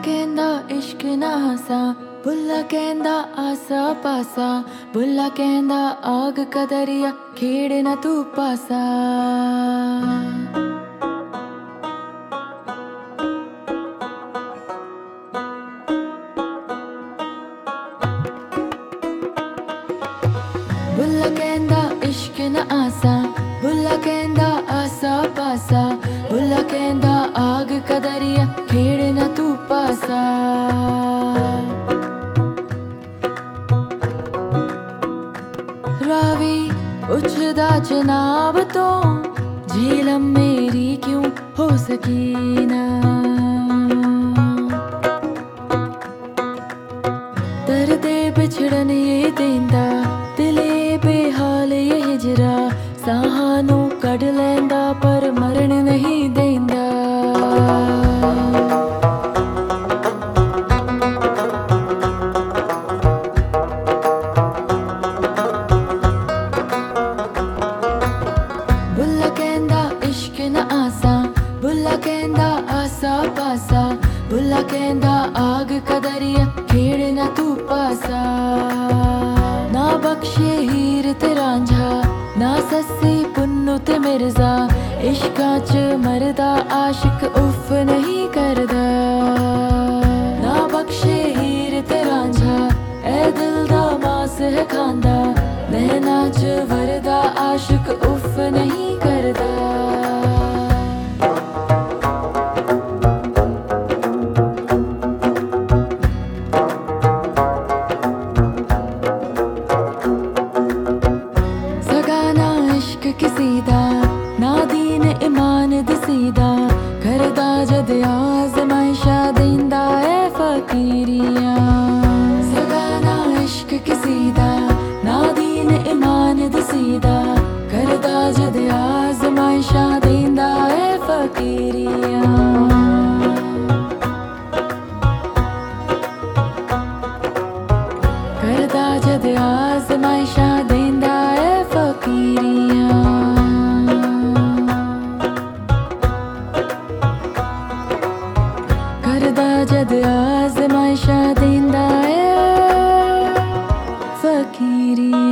कहंदा इश्क ना हसा, बुल्ला कहंदा आसा पासा, बुल्ला कहंदा आग का दरिया खेड़ ना तू पासा। बुल्ला कहंदा इश्क ना आसा, बुल्ला कहंदा आसा पासा, बुल्ला कहंदा आग का दरिया खेड़ ना तू पासा। रावी उछदा जनाब तो झेलम मेरी क्यों हो सकी ना। दर्दे बिछड़न ये देंदा, दिले बेहाल ये हिजरा, साहानू कढ़ लैंदा पर मरण नहीं देंदा। बुल्ला कहंदा इश्क न आसा, बुल्ला कहंदा आसा पासा, बुल्ला कहंदा आग का दरिया खेड़ ना तू पासा। ना बख्शे हीर ते रांझा, ना सस्सी पुन्नू ते मिर्जा, इश्का च मरदा आशिक उफ नहीं करदा। ना बख्शे हीर ते रांझा, ए दिल दा मास है खांदा, नैना च वरदा आशिक उफ नहीं करदा। सगाना इश्क किसी दा, ना दीन ईमान दसीदा, करदा जद आज़माइशा देंदा ए फकीरियां। सगाना इश्क किसी दा, ना दीन ईमान दसीदा, करदा जद आज़माइशा देंदा ए फकीरियां। करदा जद आज़माइशा देंदा ए फकीरियां। करदा जद आज़माइशा देंदा ए फकीरियां।